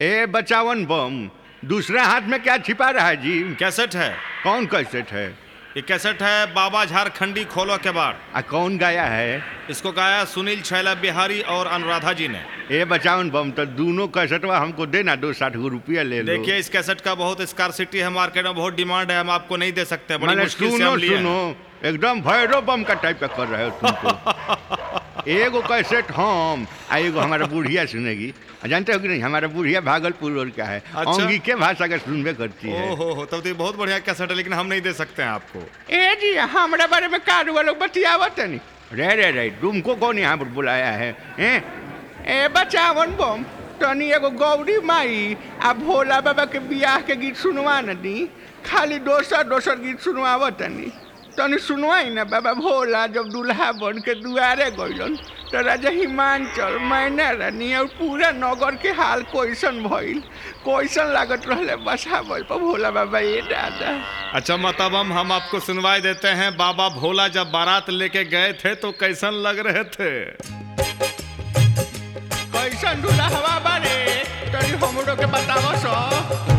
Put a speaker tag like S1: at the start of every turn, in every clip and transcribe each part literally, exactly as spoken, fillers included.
S1: ए बचावन बम, दूसरे हाथ में क्या छिपा रहा है जी?
S2: कैसेट है।
S1: कौन कैसेट है?
S2: ये कैसेट है बाबा झारखंडी खोलो के बार।
S1: आ कौन गाया है?
S2: इसको गाया सुनील छैला बिहारी और अनुराधा जी ने।
S1: ए बचावन बम, तो दोनों कैसेटवा हमको देना, दो साठ गो रुपया ले लो।
S2: देखिए इस कैसेट का बहुत स्कारसिटी है, मार्केट में बहुत डिमांड है, हम आपको नहीं दे सकते। बड़ी
S1: मैंने
S2: मुश्किल से
S1: सुनो
S2: हम लिए हैं।
S1: सुनो, एकदम भैरव बम का टाइप का कर रहे हो तुमको। एगो कैसेट हम आ एगो हमारा बुढ़िया सुनेगी। जानते हो कि नहीं, हमारा बुढ़िया भागलपुर और का है।
S2: अच्छा?
S1: अंगी के भाषा का सुनबे करती है।
S2: ओहो हो, तब तो ये बहुत बढ़िया कैसेट है, लेकिन हम नहीं दे सकते हैं आपको।
S1: ए जी, हमारे बारे में कार लोग बतियावत नहीं। रे रे रे, तुमको कौन यहाँ पर बुलाया है? ए, ए बचावन बम, तनी एगो गौरी माई आ भोला बाबा के बियाह के गीत सुनवा न दी। खाली दोसर दोसर गीत सुनवावत नहीं। तनी सुनवाई ना बाबा भोला जब दूल्हा बन के दुआरे गइलन तो राजा हिमांचल, मैना रानी और पूरा नगर के हाल कैसन भइल, कैसन लागत रहले बसा बल पर भोला बाबा। ये दादा,
S2: अच्छा मतबम, हम आपको सुनवाई देते हैं। बाबा भोला जब बारात लेके गए थे तो कैसन लग रहे थे?
S1: कैसन दूल्हा हवा बारे तनी हमरो के बतावो सो।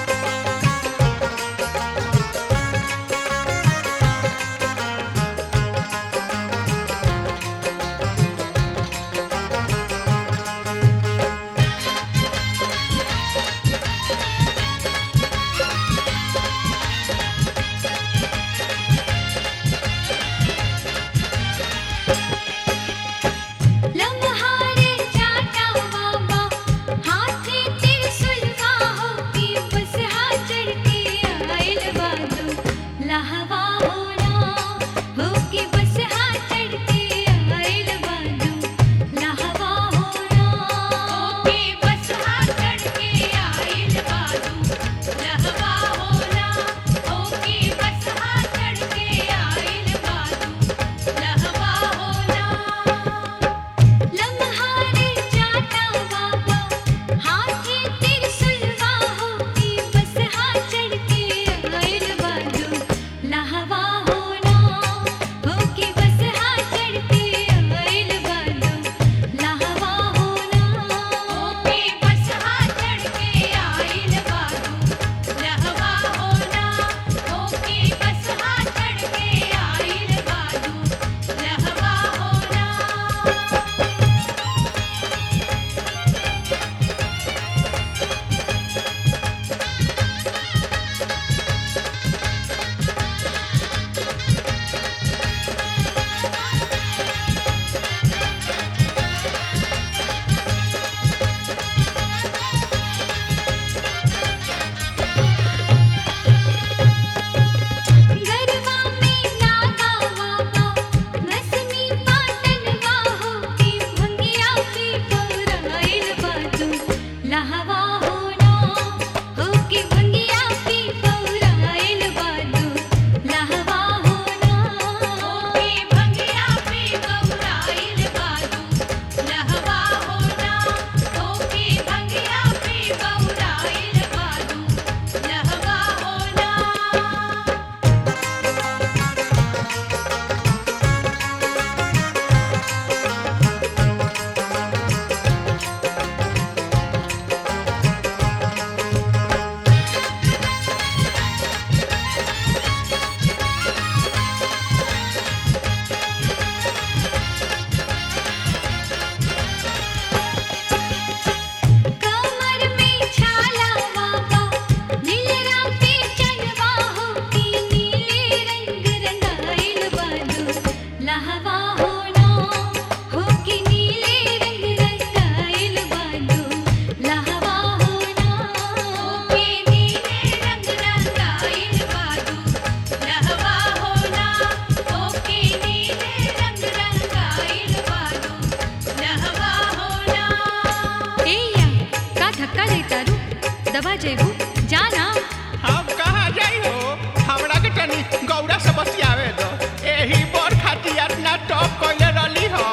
S3: दबा जेबू जाना।
S1: हम कहाँ जाई हो, हमरा के तनी गौरा से बतियावे दो। एही बर खातिर इतना टॉप कइले रहली हो।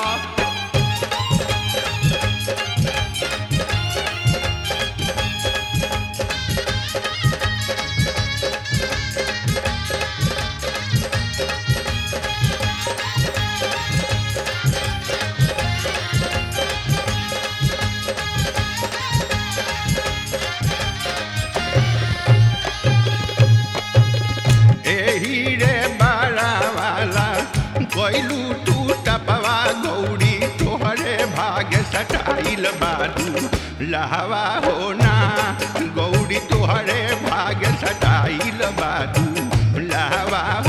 S1: बादू लहवा होना गौरी तोहरे भाग्य सटाइल बादू लहवा